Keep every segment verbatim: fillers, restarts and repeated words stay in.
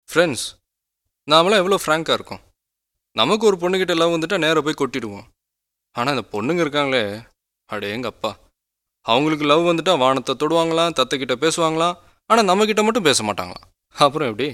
Friends நாமெல்லாம் எவ்வளோ ஃப்ராங்காக இருக்கோம். நமக்கு ஒரு பொண்ணுக்கிட்ட லவ் வந்துட்டா நேராக போய் கொட்டிடுவோம். ஆனால் இந்த பொண்ணுங்க இருக்காங்களே, அடே எங்கள் அப்பா, அவங்களுக்கு லவ் வந்துட்டா வானத்தை தொடுவாங்களாம், தத்தைக்கிட்ட பேசுவாங்களாம், ஆனால் நம்மக்கிட்ட மட்டும் பேச மாட்டாங்களாம். அப்புறம் எப்படி?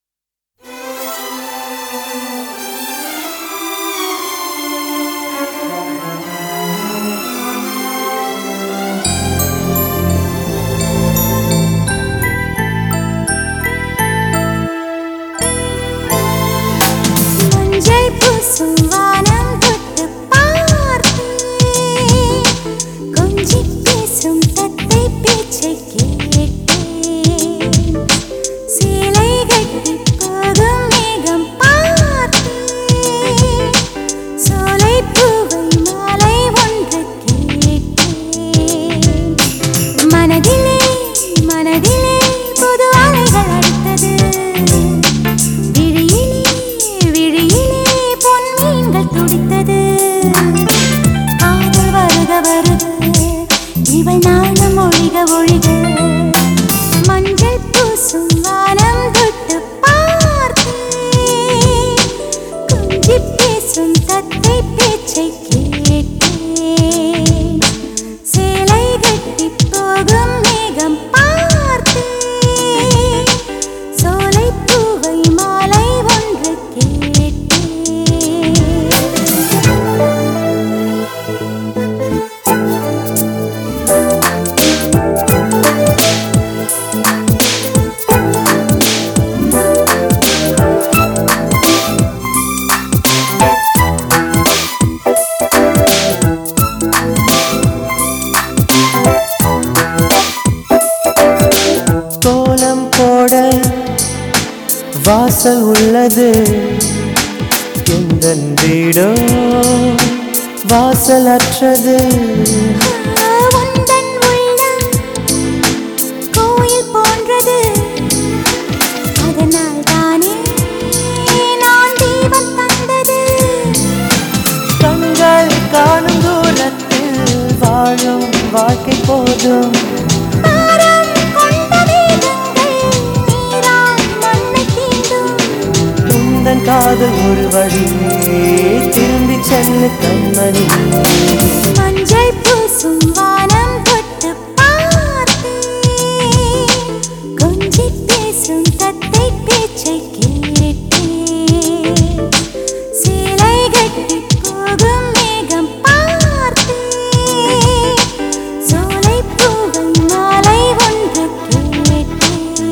வாசல் உள்ளது எந்தன் வீடோ வாசல் அற்றது. கோயில் போன்றது, அதனால் தானே நான் தீபம் தந்தது. கண்கள் காணும் தூரத்தில் வாழும் வாழ்க்கை போதும். காதல் ஒரு வழியே திரும்பி செல்ல கண்மணி. மஞ்சள் பூசும் வானம் தொட்டு பார்த்து கொஞ்சி பேசும் தத்தை பேச்சை கேட்டு சேலை கட்டி போகும் மேகம் பார்த்து சோலை பூவை மாலை ஒன்று கேட்டு.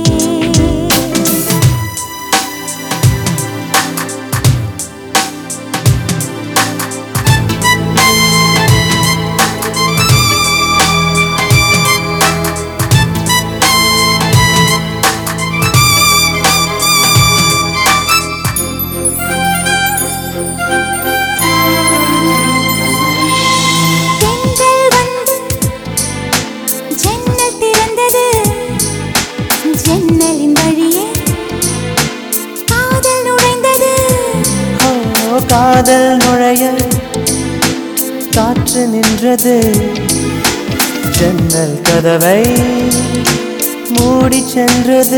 ஜன்னலின் வழியே காதல் நுழைந்தது. காதல் நுழைய காற்று நின்றது. ஜன்னல் கதவை மூடி சென்றது.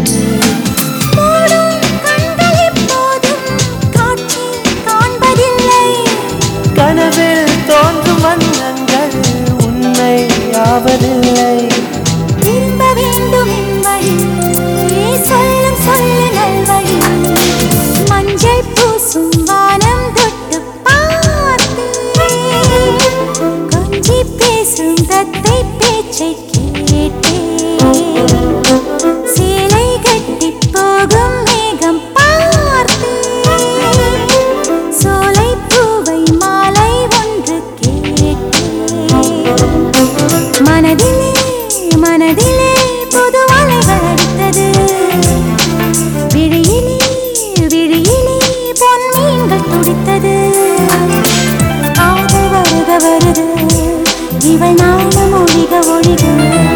கனவில் தோன்றும் வண்ணங்கள் உண்மை ஆவதில்லை. திரும்ப வேண்டும் என் வழி, சொல்லும் சொல்லு நல்வழி. மஞ்சள் பூசும் வானம் தொட்டு பார்த்து கொஞ்சி பேசும் தத்தை பேச்சை கேட்டு சேலை கட்டி போகும் மேகம் பார்த்து சோலை பூவை மாலை ஒன்று கேட்டு. மனதிலே மனதிலே புது அலைகள் அடித்தது. விழியிலே விழியிலே பொன் மீன்கள் துடித்தது. காதல் வருக வருது, இவள் நாளும் ஒழிக ஒழிக.